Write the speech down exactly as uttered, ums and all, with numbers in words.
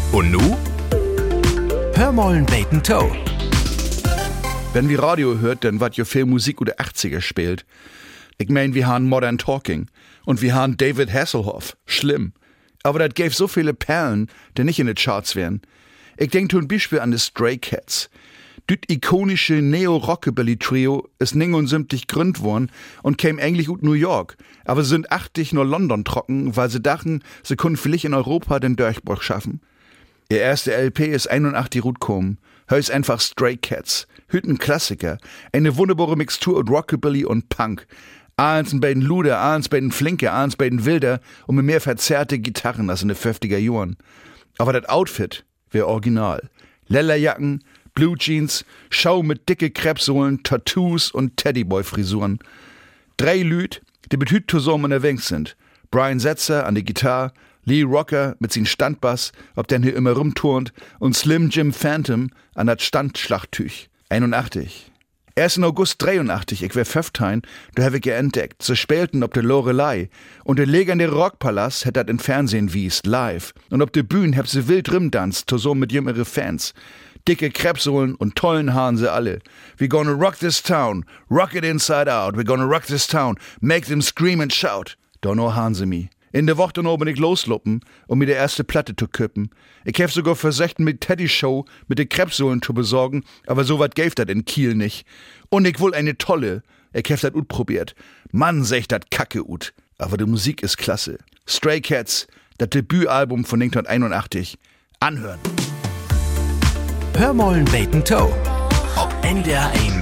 Und nu? Hör mollen beten Toe. Wenn wir Radio hört, dann wird ja viel Musik oder achtziger spielt. Ich mein, wir haben Modern Talking und wir haben David Hasselhoff. Schlimm. Aber das gäbe so viele Perlen, die nicht in den Charts wären. Ich denke zum Beispiel an die Stray Cats. Das ikonische Neo-Rockabilly-Trio ist neunundsiebzig gegründet worden und käme eigentlich aus New York. Aber sie sind achtzig nur London trocken, weil sie dachten, sie können vielleicht in Europa den Durchbruch schaffen. Ihr erste L P ist einundachtzig rausgekommen. Heißt einfach Stray Cats. Hütten Klassiker. Eine wunderbare Mixtur aus Rockabilly und Punk. Eins bei den Luder, eins bei den Flinke, eins bei den Wilder und mit mehr verzerrte Gitarren als in den fünfziger Jahren. Aber das Outfit wär original. Lellerjacken, Blue Jeans, Schau mit dicke Krebssohlen, Tattoos und Teddyboy-Frisuren. Drei Lüd, die mit Hüt zusammen unterwegs sind. Brian Setzer an die Gitarre, Lee Rocker mit sin Standbass, ob den hier immer rumturnt, und Slim Jim Phantom an dat Standschlachttüch. einundachtzig. ersten August dreiundachtzig, ich wär fünfzehn, da hab ich geentdeckt, sie spielten ob de Lorelei. Und der legendäre Rockpalast hätt dat in Fernsehen wiest, live. Und ob de Bühnen hab sie wild rimdanzt, zusammen mit jüngere Fans. Dicke Krebssohlen und tollen Haaren sie alle. We gonna rock this town, rock it inside out, we gonna rock this town, make them scream and shout. Da no haaren sie mi. In der Woche noch bin ich losloppen, um mir die erste Platte zu kippen. Ich hab sogar versucht, mit Teddy-Show mit den Krebssohlen zu besorgen, aber so wat gäf dat in Kiel nicht. Und ich will eine tolle. Ich hab dat ut probiert. Mann, sech dat kacke ut. Aber die Musik ist klasse. Stray Cats, das Debütalbum von neunzehnhunderteinundachtzig. Anhören. Hör mollen beten Toe. Ob N D R eins